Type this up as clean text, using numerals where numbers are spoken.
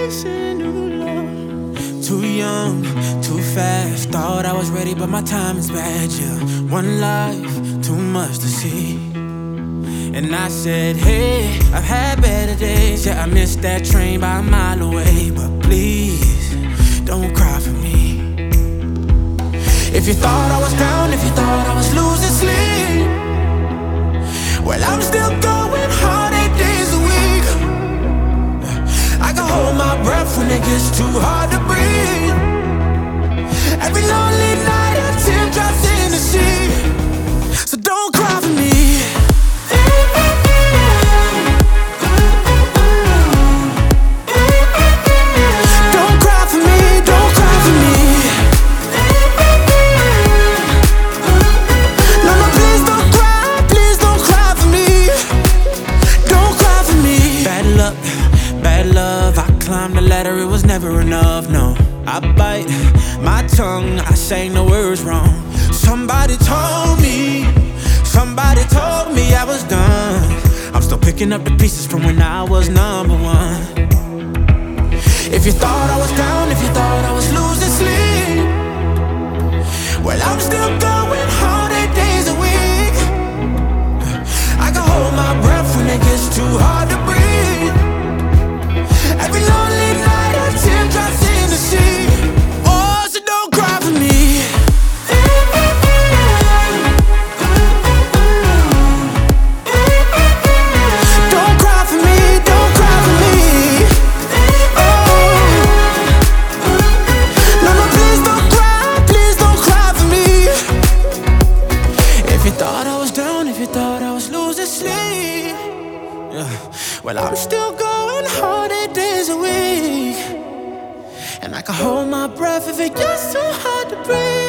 chasing new love. Too young, too fast. Thought I was ready, but my time is bad. Yeah, one life, too much to see. And I said, hey, I've had better days. Yeah, I missed that train by a mile away. But please, don't cry for me. If you thought I was down, if you thought I was losing sleep, well, I'm still going hard 8 days a week. I can hold my breath when it gets too hard to breathe. Every lonely night a tear drops in the sea. So don't cry for me. Climbed the ladder, it was never enough, no. I bite my tongue, I say no words wrong. Somebody told me I was done. I'm still picking up the pieces from when I was number one. If you thought I was down, if you thought I was losing sleep, well, I'm still going hard 8 days a week. I can hold my breath when it gets too hard to breathe. Every lonely night a tear drops in the sea. Oh, so don't cry for me. Don't cry for me, don't cry for me. Oh, no, no, please don't cry for me. If you thought I was down, if you thought I was losing sleep, well, I'm still going hard 8 days a week. And I can hold my breath if it gets too hard to breathe.